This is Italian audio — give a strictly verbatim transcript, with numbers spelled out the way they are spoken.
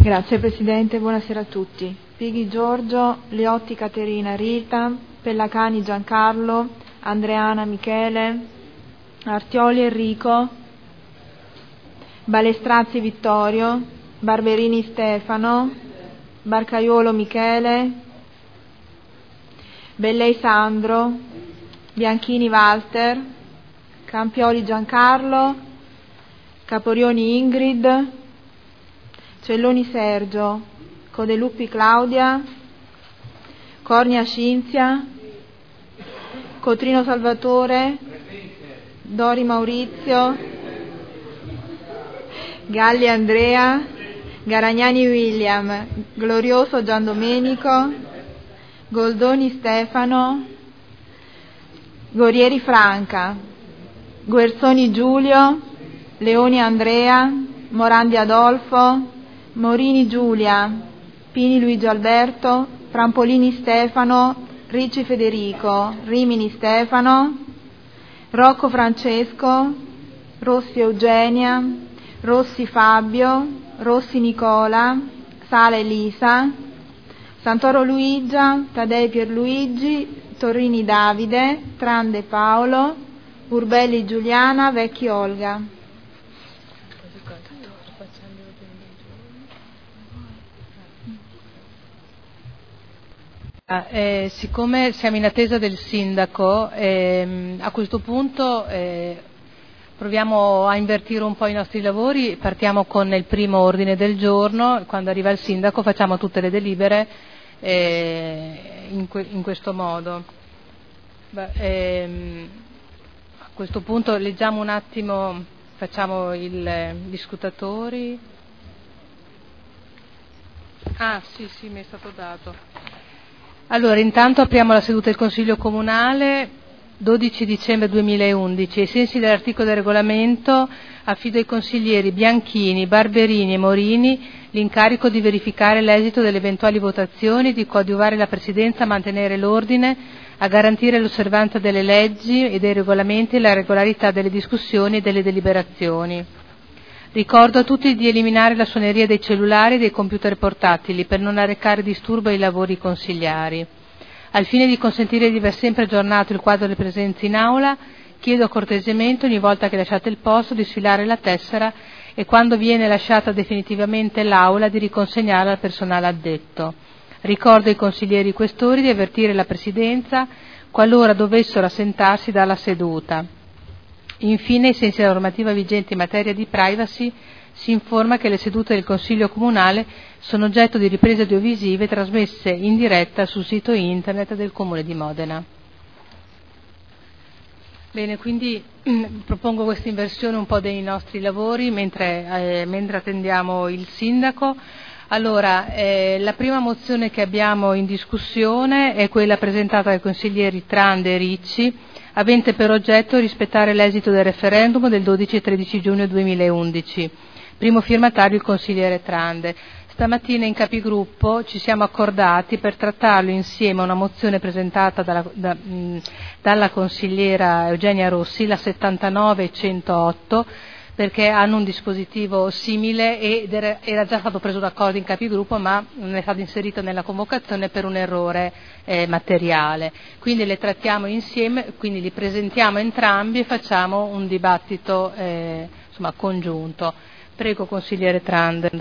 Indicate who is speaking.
Speaker 1: Grazie Presidente, buonasera a tutti. Pighi Giorgio, Leotti Caterina Rita, Pellacani Giancarlo, Andreana Michele, Artioli Enrico, Balestrazzi Vittorio, Barberini Stefano, Barcaiuolo Michele, Bellei Sandro, Bianchini Walter, Campioli Giancarlo, Caporioni Ingrid, Celloni Sergio, Codeluppi Claudia, Cornia Cinzia, Cotrino Salvatore, Dori Maurizio, Galli Andrea, Garagnani William, Glorioso Giandomenico, Goldoni Stefano, Gorieri Franca, Guerzoni Giulio, Leoni Andrea, Morandi Adolfo, Morini Giulia, Pini Luigi Alberto, Prampolini Stefano, Ricci Federico, Rimini Stefano, Rocco Francesco, Rossi Eugenia, Rossi Fabio, Rossi Nicola, Sala Elisa, Santoro Luigia, Tadei Pierluigi, Torrini Davide, Trande Paolo, Urbelli Giuliana, Vecchi Olga.
Speaker 2: Eh, siccome siamo in attesa del sindaco, ehm, a questo punto eh, proviamo a invertire un po' i nostri lavori. Partiamo con il primo ordine del giorno, quando arriva il sindaco facciamo tutte le delibere eh, in, que- in questo modo. Beh, ehm, a questo punto leggiamo un attimo, facciamo il, eh, gli scrutatori. Ah sì sì, mi è stato dato. Allora, intanto apriamo la seduta del Consiglio Comunale, dodici dicembre duemilaundici. Ai sensi dell'articolo del regolamento affido ai consiglieri Bianchini, Barberini e Morini l'incarico di verificare l'esito delle eventuali votazioni, di coadiuvare la Presidenza a mantenere l'ordine, a garantire l'osservanza delle leggi e dei regolamenti e la regolarità delle discussioni e delle deliberazioni. Ricordo a tutti di eliminare la suoneria dei cellulari e dei computer portatili per non arrecare disturbo ai lavori consigliari. Al fine di consentire di aver sempre aggiornato il quadro delle presenze in aula, chiedo cortesemente ogni volta che lasciate il posto di sfilare la tessera e quando viene lasciata definitivamente l'aula di riconsegnarla al personale addetto. Ricordo ai consiglieri questori di avvertire la Presidenza qualora dovessero assentarsi dalla seduta. Infine, ai sensi della normativa vigente in materia di privacy, si informa che le sedute del Consiglio Comunale sono oggetto di riprese audiovisive trasmesse in diretta sul sito internet del Comune di Modena. Bene, quindi propongo questa inversione un po' dei nostri lavori mentre, eh, mentre attendiamo il sindaco. Allora, eh, la prima mozione che abbiamo in discussione è quella presentata dai consiglieri Trande e Ricci, avente per oggetto rispettare l'esito del referendum del dodici e tredici giugno duemilaundici. Primo firmatario il consigliere Trande. Stamattina in capigruppo ci siamo accordati per trattarlo insieme a una mozione presentata dalla, da, mh, dalla consigliera Eugenia Rossi, la settantanove centootto, perché hanno un dispositivo simile ed era, era già stato preso d'accordo in capigruppo, ma non è stato inserito nella convocazione per un errore eh, materiale. Quindi le trattiamo insieme, quindi li presentiamo entrambi e facciamo un dibattito eh, insomma, congiunto. Prego consigliere Trande.